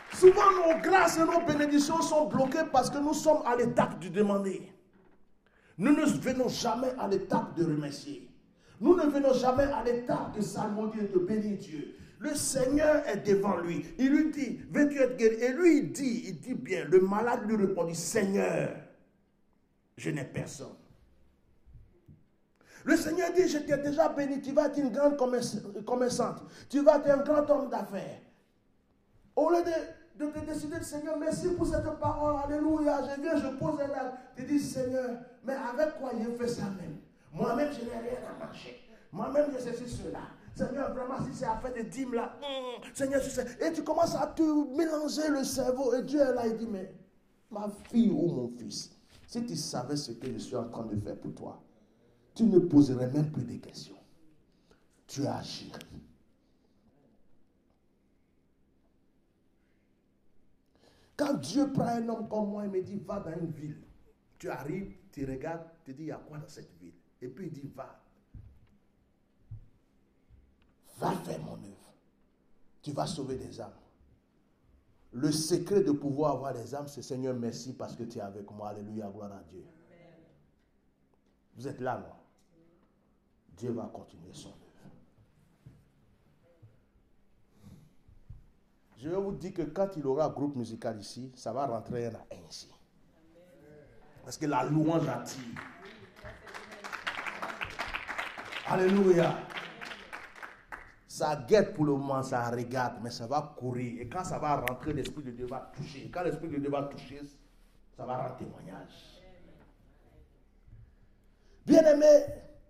Souvent, nos grâces et nos bénédictions sont bloquées parce que nous sommes à l'étape du demander. Nous ne venons jamais à l'étape de remercier. Nous ne venons jamais à l'étape de salmodier, de bénir Dieu. Le Seigneur est devant lui. Il lui dit, veux-tu être guéri? Et lui, il dit, il dit bien, le malade lui répondit, Seigneur, je n'ai personne. Le Seigneur dit, je t'ai déjà béni, tu vas être une grande commerçante, tu vas être un grand homme d'affaires. Au lieu de, de te décider, Seigneur, merci pour cette parole, alléluia, je viens, je pose un acte. Tu dis, Seigneur, mais avec quoi il fait ça même? Moi-même, je n'ai rien à manger. Moi-même, je sais cela. Seigneur, vraiment, si c'est affaire de dîmes là, mm, Seigneur, je sais. Et tu commences à te mélanger le cerveau. Et Dieu est là, il dit, mais ma fille ou mon fils, si tu savais ce que je suis en train de faire pour toi, tu ne poserais même plus de questions. Tu agirais. Quand Dieu prend un homme comme moi, il me dit, va dans une ville. Tu arrives, tu regardes, tu dis, il y a quoi dans cette ville? Et puis il dit, va. Va faire mon œuvre. Tu vas sauver des âmes. Le secret de pouvoir avoir des âmes, c'est Seigneur, merci parce que tu es avec moi. Alléluia, gloire à Dieu. Vous êtes là, non? Dieu va continuer son œuvre. Je vais vous dire que quand il aura un groupe musical ici, ça va rentrer un à un ici. Parce que la louange attire. Alléluia. Ça guette pour le moment, ça regarde, mais ça va courir. Et quand ça va rentrer, l'Esprit de Dieu va toucher. Et quand l'Esprit de Dieu va toucher, ça va rendre témoignage. Bien-aimé,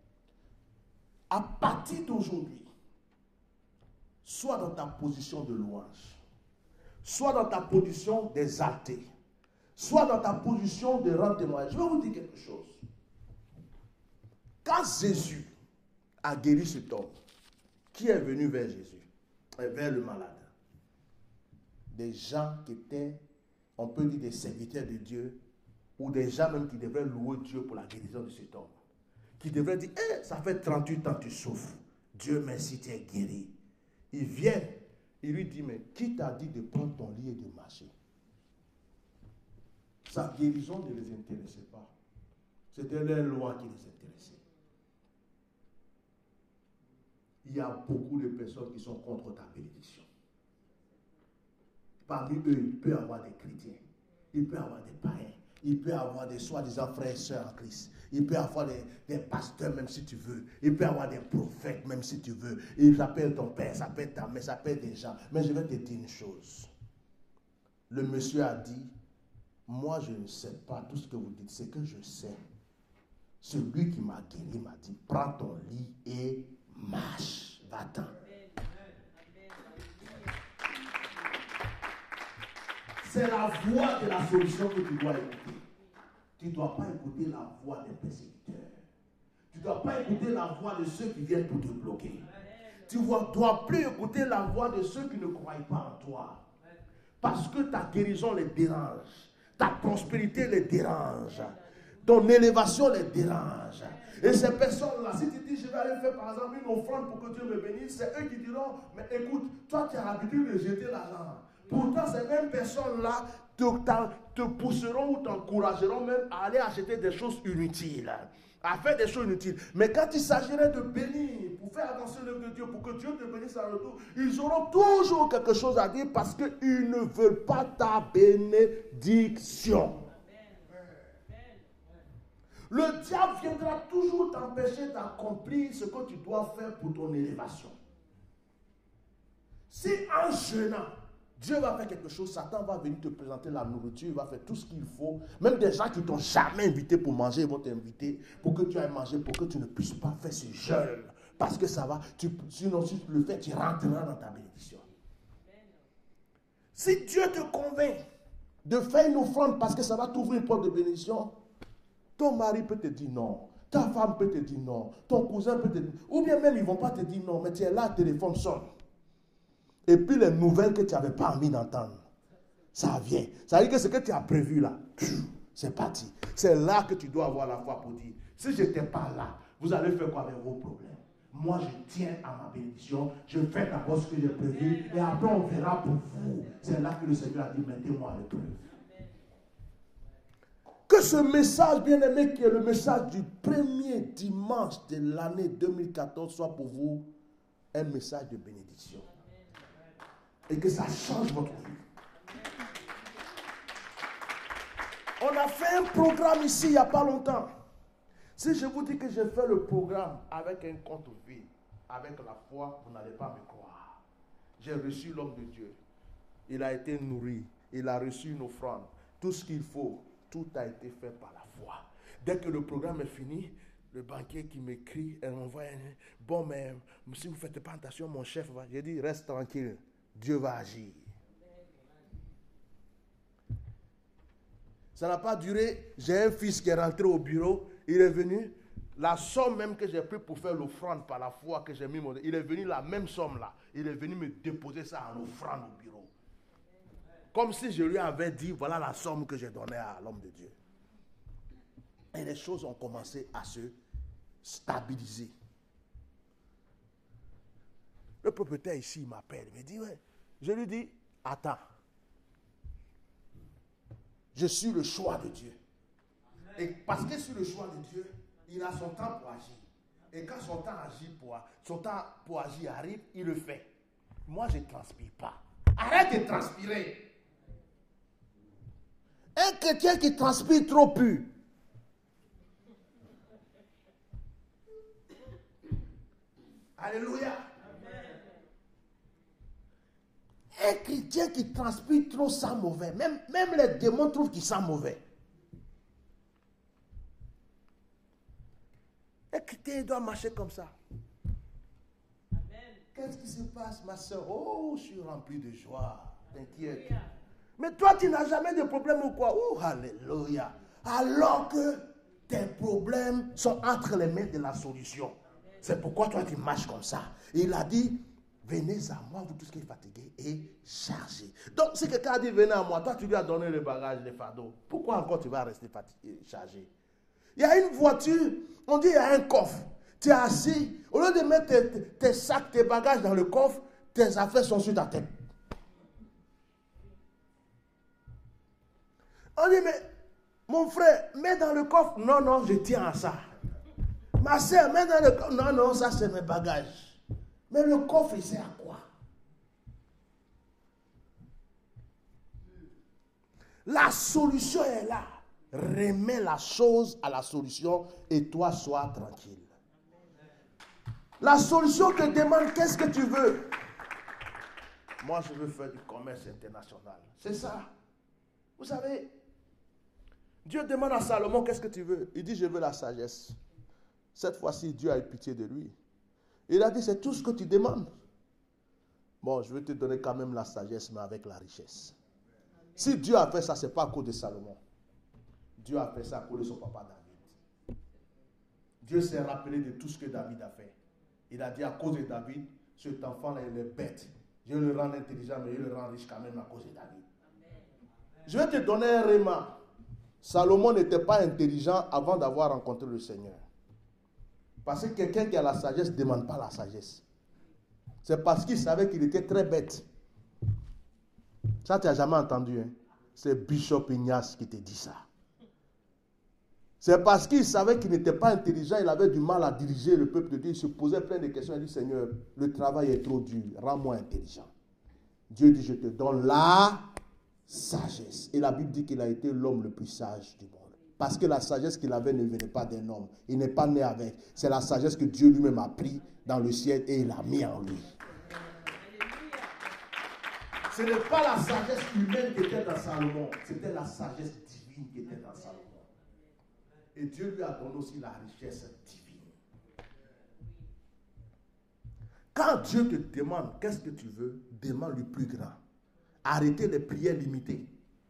à partir d'aujourd'hui, sois dans ta position de louange, sois dans ta position d'exalter, sois dans ta position de rendre témoignage. Je vais vous dire quelque chose. Quand Jésus a guéri cet homme, qui est venu vers Jésus, vers le malade? Des gens qui étaient, on peut dire, des serviteurs de Dieu, ou des gens même qui devaient louer Dieu pour la guérison de cet homme. Qui devraient dire, hey, ça fait trente-huit ans que tu souffres. Dieu merci, tu es guéri. Il vient, il lui dit, mais qui t'a dit de prendre ton lit et de marcher? Sa guérison ne les intéressait pas. C'était leur loi qui les intéressait. Il y a beaucoup de personnes qui sont contre ta bénédiction. Parmi eux, il peut y avoir des chrétiens, il peut y avoir des païens, il peut y avoir des soi-disant frères et sœurs en Christ, il peut y avoir des, des pasteurs même si tu veux, il peut y avoir des prophètes même si tu veux, il s'appelle ton père, ça peut être ta mère, ça peut être des gens. Mais je vais te dire une chose. Le monsieur a dit, moi je ne sais pas tout ce que vous dites, c'est que je sais. Celui qui m'a guéri m'a dit, prends ton lit et marche, va-t'en. C'est la voix de la solution que tu dois écouter. Tu ne dois pas écouter la voix des persécuteurs. Tu ne dois pas écouter la voix de ceux qui viennent pour te bloquer. Tu ne dois plus écouter la voix de ceux qui ne croient pas en toi. Parce que ta guérison les dérange. Ta prospérité les dérange. Ton élévation les dérange. Et ces personnes-là, si tu dis, je vais aller faire par exemple une offrande pour que Dieu me bénisse, c'est eux qui diront, mais écoute, toi tu as l'habitude de jeter l'argent. Pourtant, ces mêmes personnes-là te, te pousseront ou t'encourageront même à aller acheter des choses inutiles, à faire des choses inutiles. Mais quand il s'agirait de bénir, pour faire avancer l'œuvre de Dieu, pour que Dieu te bénisse en retour, ils auront toujours quelque chose à dire parce qu'ils ne veulent pas ta bénédiction. Le diable viendra toujours t'empêcher d'accomplir ce que tu dois faire pour ton élévation. Si en jeûnant, Dieu va faire quelque chose, Satan va venir te présenter la nourriture, il va faire tout ce qu'il faut. Même des gens qui ne t'ont jamais invité pour manger, ils vont t'inviter pour que tu ailles manger, pour que tu ne puisses pas faire ce jeûne. Parce que ça va, tu, sinon si tu le fais, tu rentreras dans ta bénédiction. Si Dieu te convainc de faire une offrande parce que ça va t'ouvrir une porte de bénédiction, ton mari peut te dire non, ta femme peut te dire non, ton cousin peut te dire non, ou bien même ils ne vont pas te dire non, mais tu es là, le téléphone sonne. Et puis les nouvelles que tu n'avais pas envie d'entendre, ça vient. Ça veut dire que ce que tu as prévu là, c'est parti. C'est là que tu dois avoir la foi pour dire, si je n'étais pas là, vous allez faire quoi avec vos problèmes? Moi, je tiens à ma bénédiction, je fais d'abord ce que j'ai prévu, et après on verra pour vous. C'est là que le Seigneur a dit, mettez-moi à l'épreuve. Que Que ce message, bien-aimé, qui est le message du premier dimanche de l'année deux mille quatorze, soit pour vous un message de bénédiction. Et que ça change votre vie. On a fait un programme ici il n'y a pas longtemps. Si je vous dis que j'ai fait le programme avec un compte vide, avec la foi, vous n'allez pas me croire. J'ai reçu l'homme de Dieu. Il a été nourri. Il a reçu une offrande. Tout ce qu'il faut, tout a été fait par la foi. Dès que le programme est fini, le banquier qui m'écrit, elle m'envoie un... Bon, mais si vous ne faites pas attention, mon chef va... J'ai dit, reste tranquille. Dieu va agir. Ça n'a pas duré. J'ai un fils qui est rentré au bureau. Il est venu. La somme même que j'ai pris pour faire l'offrande par la foi que j'ai mis, mon... il est venu la même somme là. Il est venu me déposer ça en offrande au bureau. Comme si je lui avais dit, voilà la somme que j'ai donnée à l'homme de Dieu. Et les choses ont commencé à se stabiliser. Le propriétaire ici, il m'appelle. Il me dit, ouais. Je lui dis, attends. Je suis le choix de Dieu. Et parce que je suis le choix de Dieu, il a son temps pour agir. Et quand son temps, agit pour, son temps pour agir arrive, il le fait. Moi, je ne transpire pas. Arrête de transpirer. Un chrétien qui transpire trop pur. Alléluia. Un chrétien qui transpire trop sent mauvais. Même, même les démons trouvent qu'il sent mauvais. Un chrétien doit marcher comme ça. Qu'est-ce qui se passe, ma soeur? Oh, je suis rempli de joie. T'inquiète. Mais toi, tu n'as jamais de problème ou quoi? Oh, alléluia. Alors que tes problèmes sont entre les mains de la solution. C'est pourquoi toi, tu marches comme ça. Et il a dit, venez à moi, vous tous qui êtes fatigués et chargés. Donc, si quelqu'un a dit, venez à moi, toi, tu lui as donné le bagage, les fardeaux. Pourquoi encore tu vas rester fatigué, chargé? Il y a une voiture, on dit il y a un coffre. Tu es assis, au lieu de mettre tes, tes sacs, tes bagages dans le coffre, tes affaires sont sur ta tête. On dit, mais mon frère, mets dans le coffre. Non, non, je tiens à ça. Ma soeur, mets dans le coffre. Non, non, ça c'est mes bagages. Mais le coffre, il sert à quoi? La solution est là. Remets la chose à la solution et toi, sois tranquille. La solution te demande qu'est-ce que tu veux. Moi, je veux faire du commerce international. C'est ça. Vous savez, Dieu demande à Salomon qu'est-ce que tu veux. Il dit, je veux la sagesse. Cette fois-ci, Dieu a eu pitié de lui. Il a dit, c'est tout ce que tu demandes. Bon, je vais te donner quand même la sagesse, mais avec la richesse. Si Dieu a fait ça, ce n'est pas à cause de Salomon. Dieu a fait ça à cause de son papa David. Dieu s'est rappelé de tout ce que David a fait. Il a dit à cause de David, cet enfant-là, il est bête. Je le rends intelligent, mais je le rends riche quand même à cause de David. Je vais te donner un réma. Salomon n'était pas intelligent avant d'avoir rencontré le Seigneur. Parce que quelqu'un qui a la sagesse ne demande pas la sagesse. C'est parce qu'il savait qu'il était très bête. Ça, tu n'as jamais entendu. Hein? C'est Bishop Ignace qui te dit ça. C'est parce qu'il savait qu'il n'était pas intelligent, il avait du mal à diriger le peuple de Dieu. Il se posait plein de questions. Il dit, Seigneur, le travail est trop dur, rends-moi intelligent. Dieu dit, je te donne la sagesse. Et la Bible dit qu'il a été l'homme le plus sage du monde. Parce que la sagesse qu'il avait ne venait pas d'un homme. Il n'est pas né avec. C'est la sagesse que Dieu lui-même a pris dans le ciel et il a mis en lui. Ce n'est pas la sagesse humaine qui était dans Salomon. C'était la sagesse divine qui était dans Salomon. Et Dieu lui a donné aussi la richesse divine. Quand Dieu te demande qu'est-ce que tu veux, demande-lui plus grand. Arrêtez les prières limitées.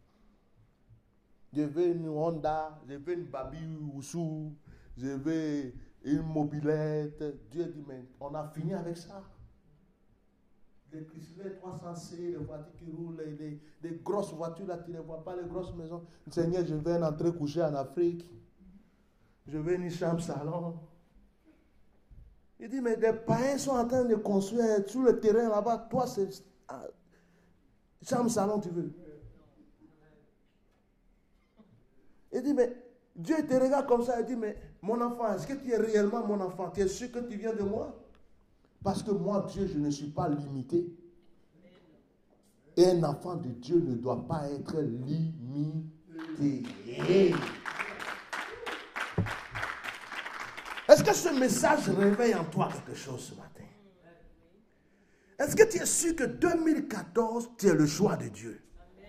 Je veux une Honda, je veux une Babi Oussou, je veux une mobilette. Dieu dit, mais on a fini avec ça. Les Chrysler trois cents C, les voitures qui roulent, les, les, les grosses voitures là, tu ne vois pas, les grosses maisons. Seigneur, je veux entrer coucher en Afrique. Je veux une chambre salon. Il dit, mais des païens sont en train de construire sur le terrain là-bas. Toi, c'est ah, chambre salon, tu veux. Il dit, dit, mais Dieu te regarde comme ça, il dit, mais mon enfant, est-ce que tu es réellement mon enfant? Tu es sûr que tu viens de moi? Parce que moi, Dieu, je ne suis pas limité. Et un enfant de Dieu ne doit pas être limité. Est-ce que ce message réveille en toi quelque chose ce matin? Est-ce que tu es sûr que deux mille quatorze, tu es le choix de Dieu?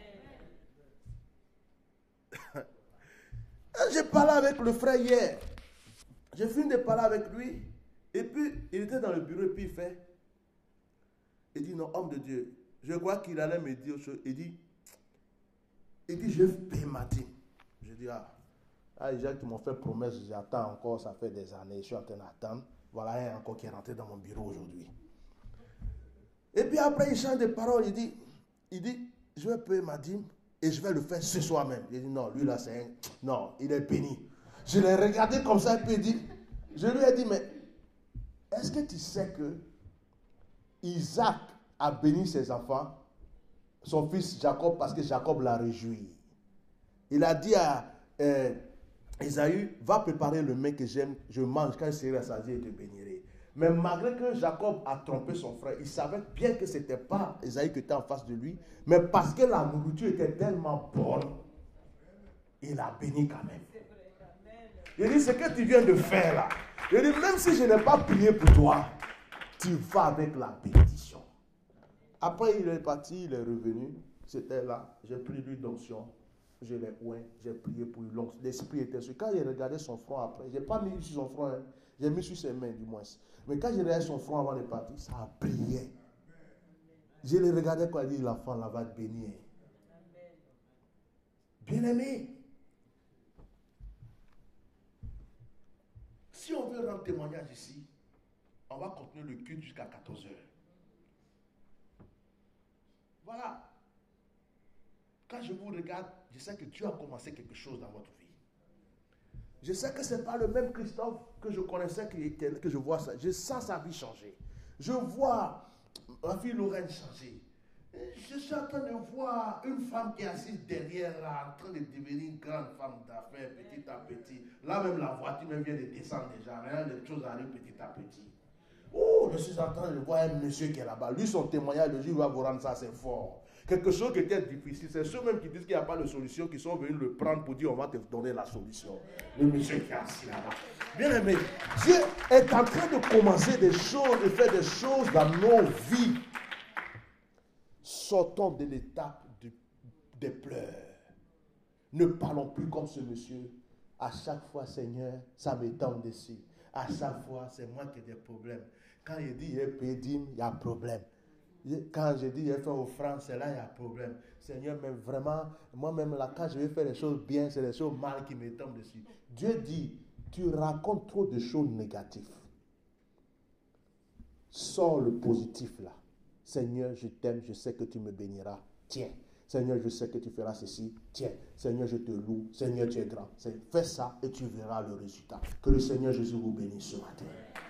J'ai parlé avec le frère hier. J'ai fini de parler avec lui. Et puis, il était dans le bureau et puis il fait. Il dit, non, homme de Dieu. Je crois qu'il allait me dire autre chose. Il dit, il dit, je paie ma dîme. Je dis, ah, ah les gens qui m'ont fait promesse, j'attends encore, ça fait des années, je suis en train d'attendre. Voilà un encore qui est rentré dans mon bureau aujourd'hui. Et puis après, il change de parole, il dit, il dit, je vais payer ma dîme et je vais le faire ce soir même. Il dit, non, lui là, c'est un... Non, il est béni. Je l'ai regardé comme ça et puis il dit, je lui ai dit, mais est-ce que tu sais que Isaac a béni ses enfants, son fils Jacob, parce que Jacob l'a réjoui. Il a dit à euh, Ésaü, va préparer le mets que j'aime, je mange, quand je serai rassasié, je te bénirai. Mais malgré que Jacob a trompé son frère, il savait bien que ce n'était pas Ésaü qui était en face de lui, mais parce que la nourriture était tellement bonne, il a béni quand même. Il dit, ce que tu viens de faire là, il dit, même si je n'ai pas prié pour toi, tu vas avec la bénédiction. Après, il est parti, il est revenu, c'était là, j'ai pris l'huile d'onction, je l'ai oint, j'ai prié pour lui, l'esprit était sur. Quand il regardait son front après, je n'ai pas mis sur son front, hein, j'ai mis sur ses mains du moins. Mais quand je regardais son front avant de partir, ça a prié. Je le regardais quand il dit, l'enfant là va te bénir. Bien-aimé, si on veut rendre témoignage ici, on va continuer le culte jusqu'à quatorze heures. Voilà. Quand je vous regarde, je sais que Dieu a commencé quelque chose dans votre vie. Je sais que ce n'est pas le même Christophe que je connaissais, que, que je vois ça. Je sens sa vie changer. Je vois ma fille Lorraine changer. Je suis en train de voir une femme qui est assise derrière là, en train de devenir une grande femme d'affaires petit à petit. Là même la voiture même vient de descendre déjà. Maintenant les choses arrivent petit à petit. Oh, je suis en train de voir un monsieur qui est là-bas. Lui, son témoignage, le jour où il va vous rendre ça, c'est fort. Quelque chose qui était difficile. C'est ceux même qui disent qu'il n'y a pas de solution qui sont venus le prendre pour dire on va te donner la solution. Le monsieur qui est assis là-bas. Bien aimé, Dieu est en train de commencer des choses, de faire des choses dans nos vies. Sortons de l'étape de, des pleurs. Ne parlons plus comme ce monsieur. À chaque fois, Seigneur, ça me tombe dessus. À chaque fois, c'est moi qui ai des problèmes. Quand il dit, il y a pédime, il y a problème. Quand je dis, il fait offrande, c'est là, il y a problème. Seigneur, mais vraiment, moi-même, là, quand je vais faire les choses bien, c'est les choses mal qui me tombent dessus. Dieu dit, tu racontes trop de choses négatives. Sors le positif là. Seigneur, je t'aime, je sais que tu me béniras. Tiens. Seigneur, je sais que tu feras ceci. Tiens. Seigneur, je te loue. Seigneur, tu es grand. Fais ça et tu verras le résultat. Que le Seigneur Jésus vous bénisse ce matin.